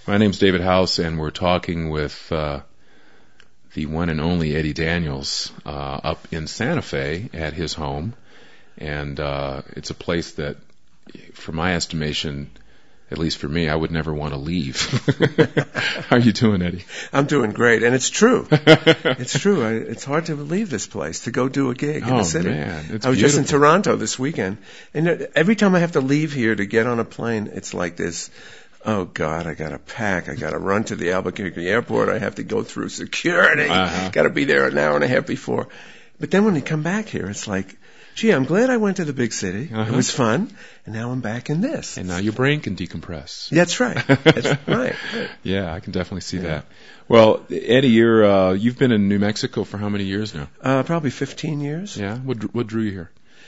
My name's David House, and we're talking with the one and only Eddie Daniels up in Santa Fe at his home. And it's a place that, for my estimation, at least for me, I would never want to leave. How are you doing, Eddie? I'm doing great, and it's true. It's true. It's hard to leave this place to go do a gig in the city. Man, it's I was beautiful. just in Toronto this weekend, and every time I have to leave here to get on a plane, it's like this. Oh, God, I got to pack. I got to run to the Albuquerque airport. I have to go through security. Got to be there an hour and a half before. But then when you come back here, it's like, gee, I'm glad I went to the big city. It was fun. And now I'm back in this. And now your brain can decompress. That's right. That's right. Yeah, I can definitely see that. Well, Eddie, you've been in New Mexico for how many years now? Probably 15 years. Yeah? What drew you here?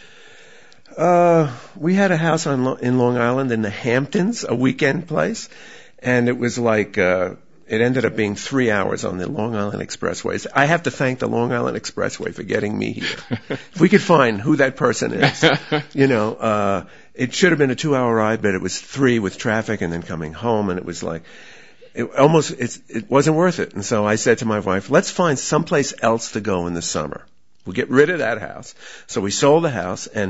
We had a house in Long Island in the Hamptons, a weekend place, and it was like it ended up being 3 hours on the Long Island Expressway. I have to thank the Long Island Expressway for getting me here. If we could find who that person is, it should have been a 2-hour ride, but it was 3 with traffic and then coming home, and it was like it wasn't worth it. And so I said to my wife, let's find someplace else to go in the summer. We'll get rid of that house. So we sold the house, and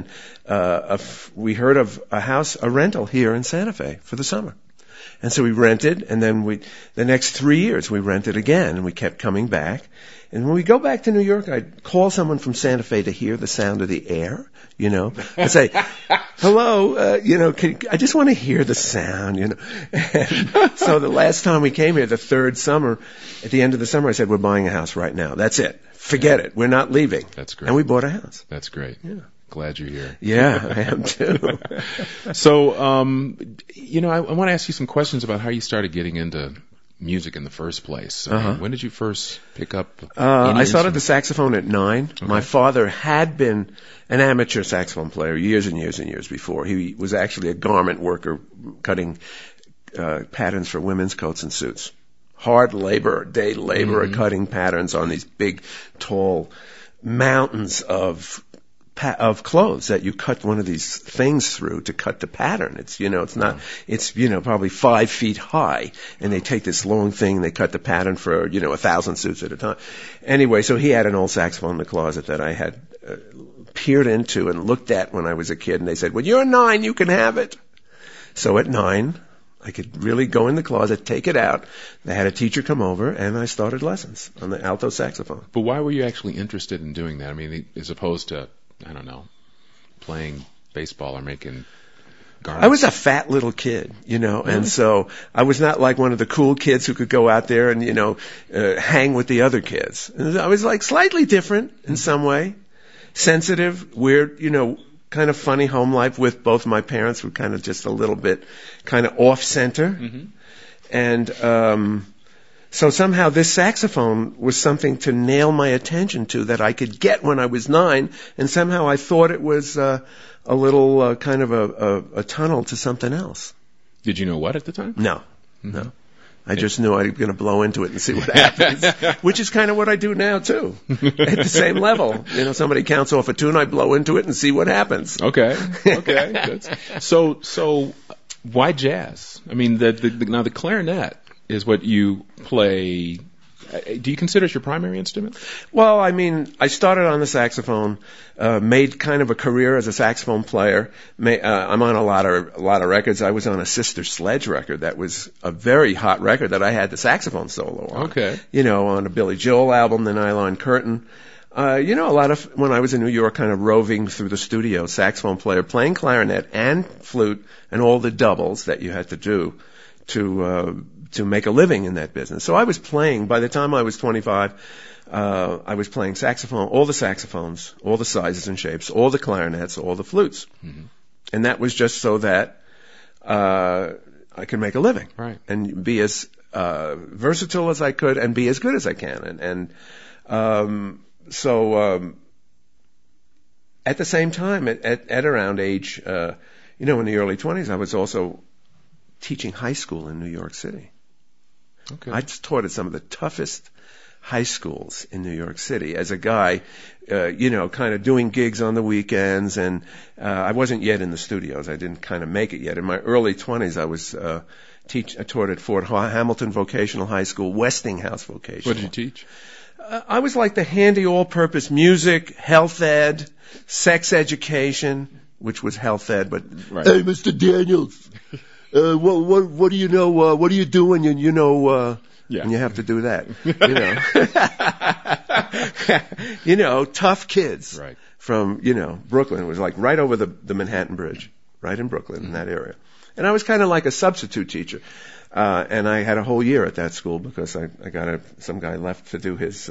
we heard of a rental here in Santa Fe for the summer. And so we rented, and then the next 3 years we rented again, and we kept coming back. And when we go back to New York, I'd call someone from Santa Fe to hear the sound of the air, I'd say, hello, I just want to hear the sound, And so the last time we came here, the third summer, at the end of the summer, I said, we're buying a house right now. That's it. Forget it. We're not leaving. That's great. And we bought a house. That's great. Yeah. Glad you're here. Yeah, I am too. So, I want to ask you some questions about how you started getting into music in the first place. I mean, when did you first pick up? I started the saxophone at 9. Okay. My father had been an amateur saxophone player years and years and years before. He was actually a garment worker cutting patterns for women's coats and suits. Hard labor, day labor, cutting patterns on these big, tall mountains of clothes that you cut one of these things through to cut the pattern. It's probably 5 feet high, and they take this long thing and they cut the pattern for 1,000 suits at a time. Anyway, so he had an old saxophone in the closet that I had peered into and looked at when I was a kid, and they said, "When you're 9, you can have it." So at 9, I could really go in the closet, take it out. They had a teacher come over, and I started lessons on the alto saxophone. But why were you actually interested in doing that? I mean, as opposed to, I don't know, playing baseball or making garments? I was a fat little kid, and so I was not like one of the cool kids who could go out there and, hang with the other kids. I was like slightly different in some way, sensitive, weird, kind of funny home life with both my parents were kind of just a little bit kind of off-center. And so somehow this saxophone was something to nail my attention to that I could get when I was 9, and somehow I thought it was a little kind of a tunnel to something else. Did you know what at the time? No. I just knew I was going to blow into it and see what happens, which is kind of what I do now, too, at the same level. Somebody counts off a tune, I blow into it and see what happens. Okay. So why jazz? I mean, now the clarinet is what you play. Do you consider it your primary instrument? Well, I mean, I started on the saxophone, made kind of a career as a saxophone player. I'm on a lot of records. I was on a Sister Sledge record that was a very hot record that I had the saxophone solo on. Okay. On a Billy Joel album, The Nylon Curtain. A lot of, when I was in New York, kind of roving through the studio, saxophone player, playing clarinet and flute and all the doubles that you had to do to make a living in that business. So I was playing, by the time I was 25, I was playing saxophone, all the saxophones, all the sizes and shapes, all the clarinets, all the flutes. And that was just so that I could make a living. Right. And be as versatile as I could and be as good as I can. So at the same time, at around age, in the early 20s, I was also teaching high school in New York City. Okay. I taught at some of the toughest high schools in New York City as a guy, kind of doing gigs on the weekends, and I wasn't yet in the studios. I didn't kind of make it yet. In my early 20s, I was I taught at Fort Hamilton Vocational High School, Westinghouse Vocational. What did you teach? I was like the handy all-purpose music, health ed, sex education, which was health ed, but Right. Hey, Mr. Daniels, what do you know? What are you doing? Yeah. And you have to do that, tough kids Right. from, Brooklyn. It was like right over the Manhattan Bridge, right in Brooklyn, in that area. And I was kind of like a substitute teacher. And I had a whole year at that school because I got some guy left to do his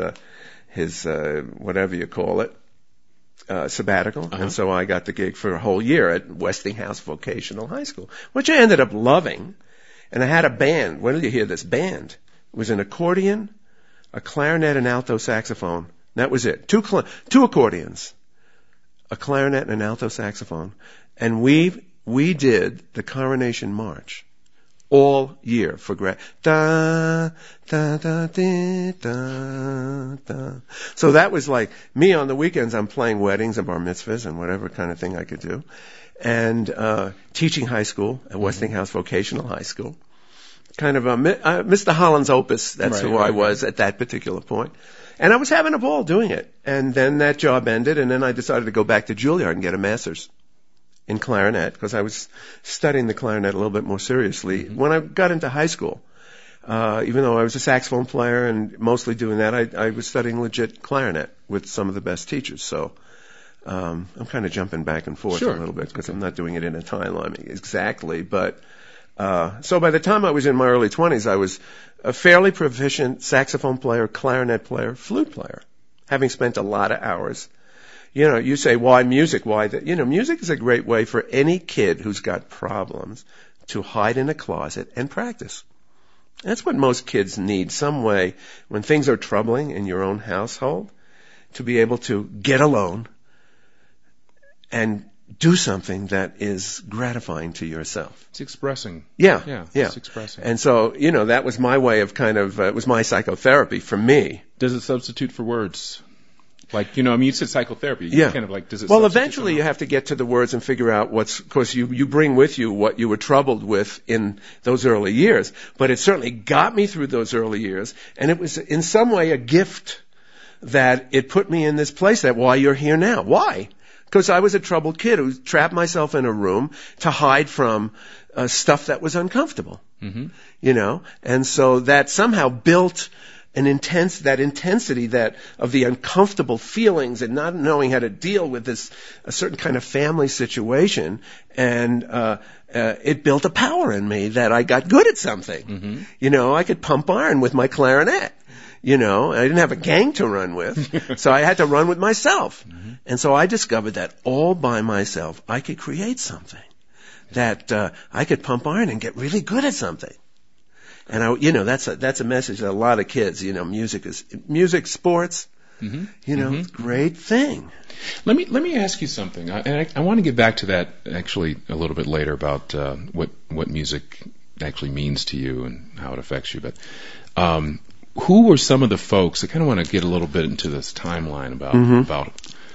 whatever you call it, sabbatical. Uh-huh. And so I got the gig for a whole year at Westinghouse Vocational High School, which I ended up loving. And I had a band. When did you hear this? Band. It was an accordion, a clarinet, and alto saxophone. That was it. Two accordions, a clarinet, and an alto saxophone. And we did the Coronation March all year for da da da da da da. So that was like me on the weekends. I'm playing weddings and bar mitzvahs and whatever kind of thing I could do, and teaching high school at Westinghouse Vocational High School. Kind of Mr. Holland's opus. That's Right, who right, I was at that particular point. And I was having a ball doing it. And then that job ended, and then I decided to go back to Juilliard and get a master's in clarinet, because I was studying the clarinet a little bit more seriously. When I got into high school, even though I was a saxophone player and mostly doing that, I was studying legit clarinet with some of the best teachers. So I'm kind of jumping back and forth a little bit because I'm not doing it in a timeline exactly. But so by the time I was in my early 20s, I was a fairly proficient saxophone player, clarinet player, flute player, having spent a lot of hours. You say, why music? Why that? Music is a great way for any kid who's got problems to hide in a closet and practice. That's what most kids need, some way, when things are troubling in your own household, to be able to get alone and do something that is gratifying to yourself. It's expressing. Yeah. It's expressing. And so, that was my way of it was my psychotherapy for me. Does it substitute for words? Like, you said psychotherapy. Yeah. Kind of like, does it Well, substitute eventually for you have to get to the words and figure out because you bring with you what you were troubled with in those early years. But it certainly got me through those early years. And it was in some way a gift that it put me in this place that why you're here now. Why? Because I was a troubled kid who trapped myself in a room to hide from stuff that was uncomfortable. Mm-hmm. And so that somehow built that intensity of the uncomfortable feelings and not knowing how to deal with a certain kind of family situation. And, it built a power in me that I got good at something. Mm-hmm. I could pump iron with my clarinet. I didn't have a gang to run with, so I had to run with myself. Mm-hmm. And so I discovered that all by myself, I could create something that, I could pump iron and get really good at something. And that's a message that a lot of kids, music, sports, great thing. Let me ask you something. I want to get back to that actually a little bit later about, what music actually means to you and how it affects you. But, who were some of the folks? I kind of want to get a little bit into this timeline about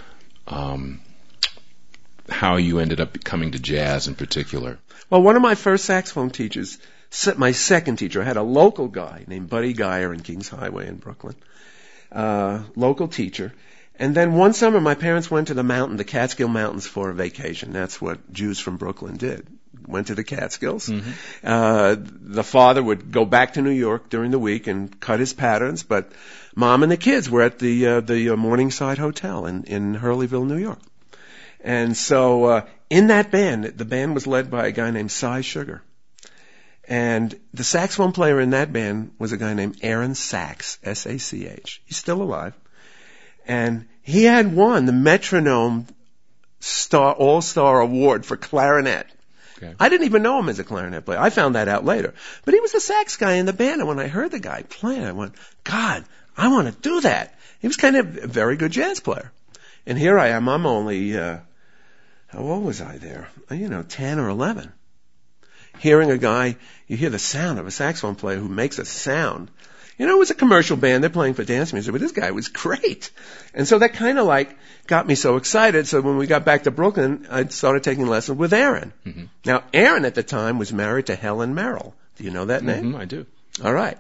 how you ended up coming to jazz in particular. Well, one of my first saxophone teachers, my second teacher, I had a local guy named Buddy Geyer in Kings Highway in Brooklyn, local teacher. And then one summer, my parents went to the Catskill Mountains for a vacation. That's what Jews from Brooklyn did. Went to the Catskills. Mm-hmm. The father would go back to New York during the week and cut his patterns, but Mom and the kids were at the Morningside Hotel in Hurleyville, New York. And so in that band, the band was led by a guy named Cy Sugar. And the saxophone player in that band was a guy named Aaron Sachs, S-A-C-H. He's still alive. And he had won the Metronome All-Star Award for clarinet. Okay. I didn't even know him as a clarinet player. I found that out later. But he was the sax guy in the band. And when I heard the guy playing, I went, God, I want to do that. He was kind of a very good jazz player. And here I am. I'm only, how old was I there? 10 or 11. Hearing a guy, you hear the sound of a saxophone player who makes a sound. It was a commercial band. They're playing for dance music, but this guy was great. And so that kind of got me so excited. So when we got back to Brooklyn, I started taking lessons with Aaron. Mm-hmm. Now, Aaron at the time was married to Helen Merrill, Do you know that name? I do. All right.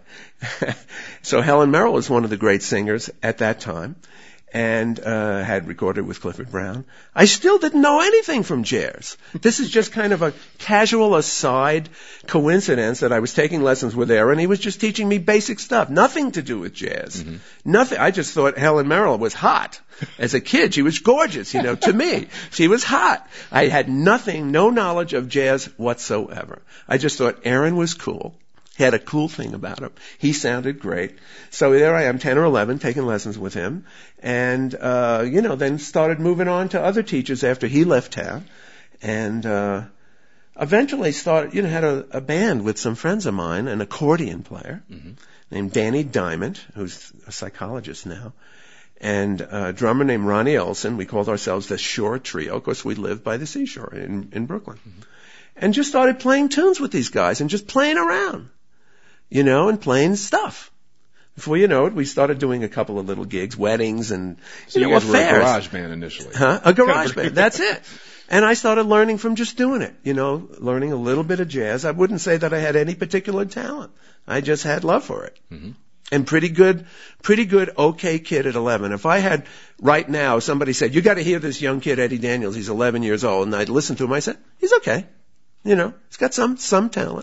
So Helen Merrill was one of the great singers at that time and had recorded with Clifford Brown. I still didn't know anything from jazz. This is just kind of a casual aside coincidence that I was taking lessons with Aaron. He was just teaching me basic stuff, nothing to do with jazz. Nothing. I just thought Helen Merrill was hot. As a kid, she was gorgeous, to me. She was hot. I had no knowledge of jazz whatsoever. I just thought Aaron was cool. He had a cool thing about him. He sounded great. So there I am, 10 or 11, taking lessons with him. And, then started moving on to other teachers after he left town. And eventually had a band with some friends of mine, an accordion player named Danny Diamond, who's a psychologist now, and a drummer named Ronnie Olson. We called ourselves the Shore Trio. Of course, we lived by the seashore in Brooklyn. And just started playing tunes with these guys and just playing around. And playing stuff. Before you know it, we started doing a couple of little gigs, weddings, and you guys affairs. were a garage band initially. A garage band. That's it. And I started learning from just doing it. Learning a little bit of jazz. I wouldn't say that I had any particular talent. I just had love for it. And pretty good, okay kid at 11. If I had right now somebody said, "You got to hear this young kid Eddie Daniels. He's 11 years old," and I'd listen to him, I said, "He's okay." He's got some talent.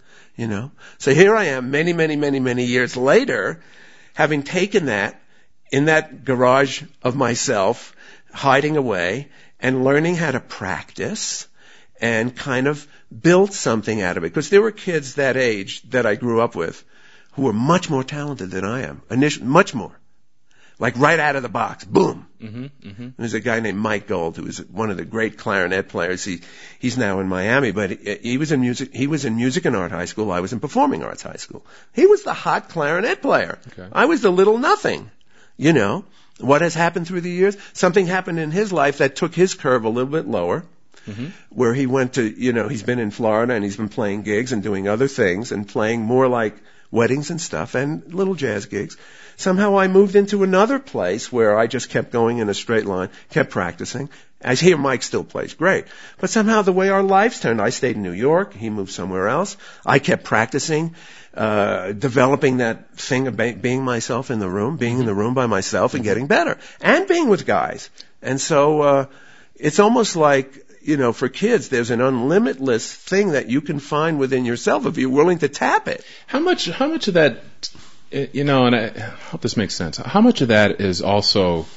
So here I am many years later, having taken that in that garage of myself, hiding away and learning how to practice and kind of build something out of it. Because there were kids that age that I grew up with who were much more talented than I am. Much more. Like right out of the box. Boom. There's a guy named Mike Gold who was one of the great clarinet players. He's now in Miami, but he was in music. He was in music and art high school. I was in performing arts high school. He was the hot clarinet player. Okay. I was the little nothing. What has happened through the years? Something happened in his life that took his curve a little bit lower. Where he went to, he's been in Florida and he's been playing gigs and doing other things and playing more like weddings and stuff and little jazz gigs. Somehow I moved into another place where I just kept going in a straight line, kept practicing. I hear Mike still plays great. But somehow the way our lives turned, I stayed in New York, he moved somewhere else. I kept practicing, developing that thing of being myself in the room, being in the room by myself and getting better. And being with guys. And so, it's almost like, for kids, there's an unlimitless thing that you can find within yourself if you're willing to tap it. How much of that, and I hope this makes sense, how much of that is also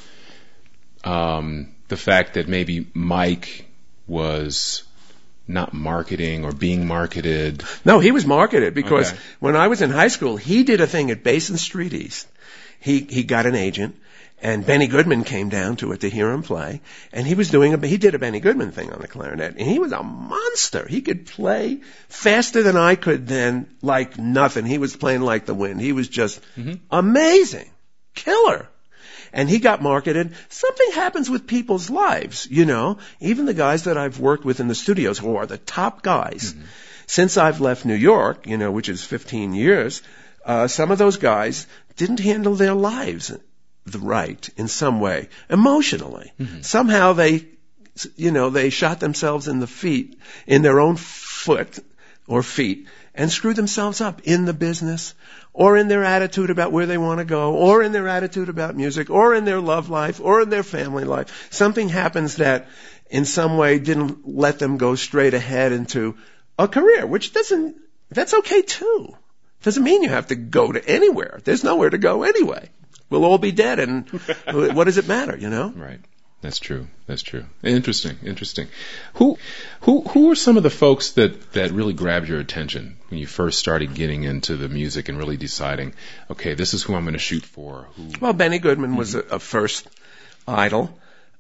the fact that maybe Mike was not marketing or being marketed? No, he was marketed because when I was in high school, he did a thing at Basin Street East. He got an agent. And Benny Goodman came down to it to hear him play, and he did a Benny Goodman thing on the clarinet, and he was a monster. He could play faster than I could then, like nothing. He was playing like the wind. He was just amazing. Killer. And he got marketed. Something happens with people's lives, even the guys that I've worked with in the studios who are the top guys. Since I've left New York, which is 15 years, some of those guys didn't handle their lives the right in some way, emotionally. Somehow they shot themselves in their own foot or feet and screwed themselves up in the business or in their attitude about where they want to go or in their attitude about music or in their love life or in their family life. Something happens that in some way didn't let them go straight ahead into a career, that's okay too. Doesn't mean you have to go to anywhere. There's nowhere to go anyway. We'll all be dead, and what does it matter, Right. That's true. Interesting. Who were some of the folks that really grabbed your attention when you first started getting into the music and really deciding, okay, this is who I'm going to shoot for? Well, Benny Goodman was a first idol.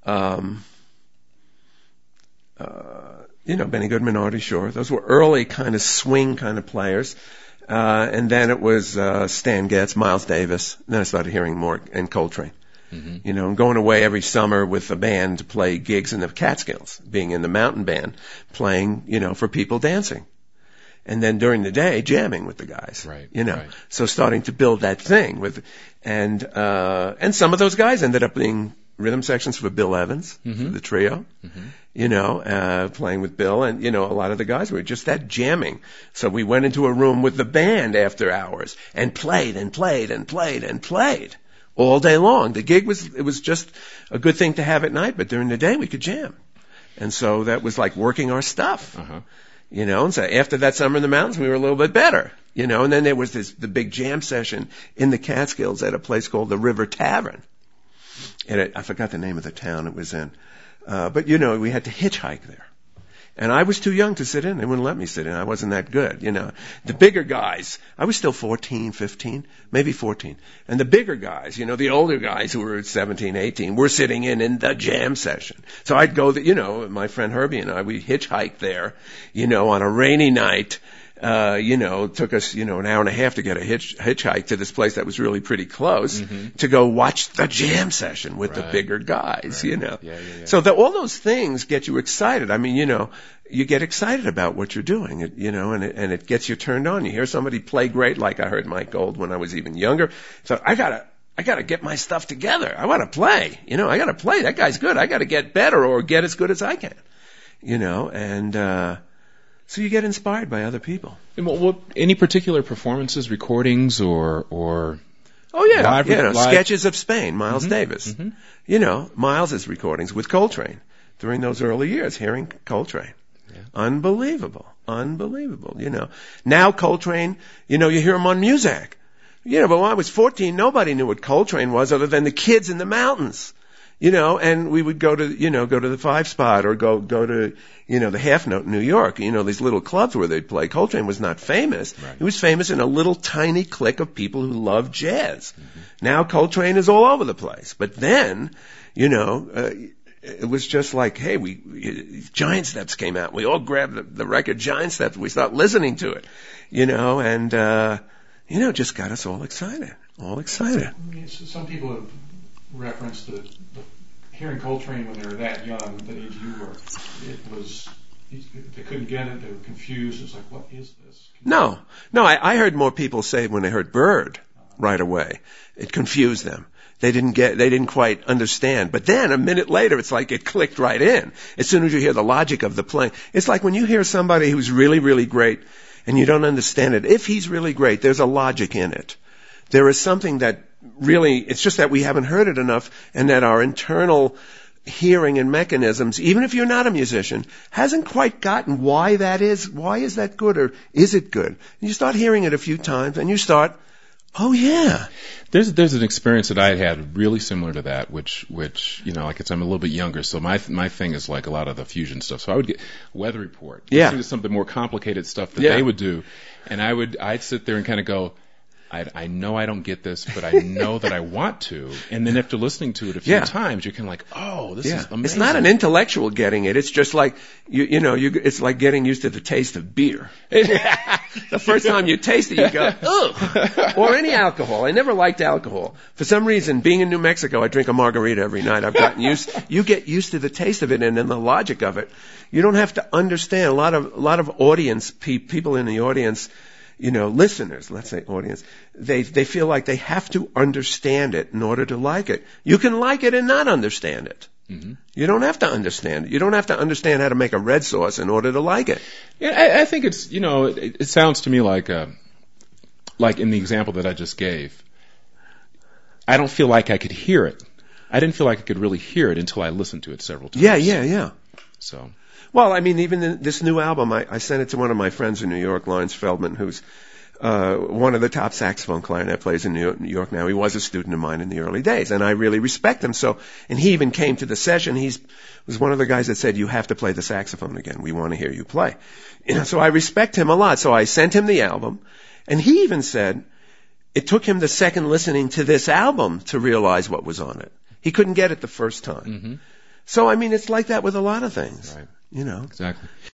Benny Goodman, Artie Shaw. Those were early kind of swing kind of players. And then it was Stan Getz, Miles Davis. Then I started hearing more, and Coltrane. And going away every summer with a band to play gigs in the Catskills, being in the mountain band, playing, for people dancing. And then during the day, jamming with the guys. Right. So starting to build that thing and some of those guys ended up being rhythm sections for Bill Evans, for the trio, playing with Bill, and, a lot of the guys were just that jamming. So we went into a room with the band after hours and played and played and played and played all day long. The gig was just a good thing to have at night, but during the day we could jam. And so that was like working our stuff. And so after that summer in the mountains, we were a little bit better, and then there was the big jam session in the Catskills at a place called the River Tavern. And I forgot the name of the town it was in. But we had to hitchhike there. And I was too young to sit in. They wouldn't let me sit in. I wasn't that good, The bigger guys, I was still 14, 15, maybe 14. And the bigger guys, the older guys who were 17, 18, were sitting in the jam session. So I'd go, my friend Herbie and I, we hitchhiked there, on a rainy night. Took us, an hour and a half to get a hitchhike to this place that was really pretty close to go watch the jam session with the bigger guys, Yeah. So all those things get you excited. I mean, you get excited about what you're doing, and it gets you turned on. You hear somebody play great, like I heard Mike Gold when I was even younger. So I gotta get my stuff together. I want to play, I gotta play. That guy's good. I gotta get better or get as good as I can, so you get inspired by other people. And any particular performances, recordings, or oh yeah, live sketches of Spain, Miles Davis. Miles's recordings with Coltrane during those early years, hearing Coltrane, unbelievable. Now Coltrane, you hear him on Muzak. But when I was 14, nobody knew what Coltrane was other than the kids in the mountains. And we would go to the Five Spot or go to, the Half Note in New York, these little clubs where they'd play. Coltrane was not famous. Right. He was famous in a little tiny clique of people who loved jazz. Now Coltrane is all over the place. But then, it was just like, hey, Giant Steps came out. We all grabbed the record Giant Steps. We started listening to it, and, just got us all excited. Some people have referenced the hearing Coltrane when they were that young, the age you were. They couldn't get it. They were confused. It was like, what is this? No. I heard more people say when they heard Bird right away, it confused them. They didn't quite understand. But then a minute later, it's like it clicked right in. As soon as you hear the logic of the playing, it's like when you hear somebody who's really, really great and you don't understand it. If he's really great, there's a logic in it. There is something that really, it's just that we haven't heard it enough, and that our internal hearing and mechanisms, even if you're not a musician, hasn't quite gotten why that is. Why is that good, or is it good? And you start hearing it a few times, and you start, oh yeah. There's an experience that I had really similar to that, which like I'm a little bit younger, so my thing is like a lot of the fusion stuff. So I would get Weather Report, listening to some of the more complicated stuff that they would do, and I'd sit there and kind of go, I know I don't get this, but I know that I want to. And then after listening to it a few times, you're kind of like, oh, this is amazing. It's not an intellectual getting it. It's just like, it's like getting used to the taste of beer. The first time you taste it, you go, ugh. Or any alcohol. I never liked alcohol. For some reason, being in New Mexico, I drink a margarita every night. I've gotten you get used to the taste of it and then the logic of it. You don't have to understand. A lot of audience, people in the audience, listeners, let's say audience, they feel like they have to understand it in order to like it. You can like it and not understand it. You don't have to understand it. You don't have to understand how to make a red sauce in order to like it. Yeah, I think it's, it sounds to me like in the example that I just gave, I don't feel like I could hear it. I didn't feel like I could really hear it until I listened to it several times. Yeah. So. Well, I mean, even this new album, I sent it to one of my friends in New York, Lawrence Feldman, who's one of the top saxophone clarinet players in New York now. He was a student of mine in the early days, and I really respect him. So, and he even came to the session. Was one of the guys that said, "You have to play the saxophone again. We want to hear you play." So I respect him a lot. So I sent him the album, and he even said it took him the second listening to this album to realize what was on it. He couldn't get it the first time. So, I mean, it's like that with a lot of things. Right. Exactly.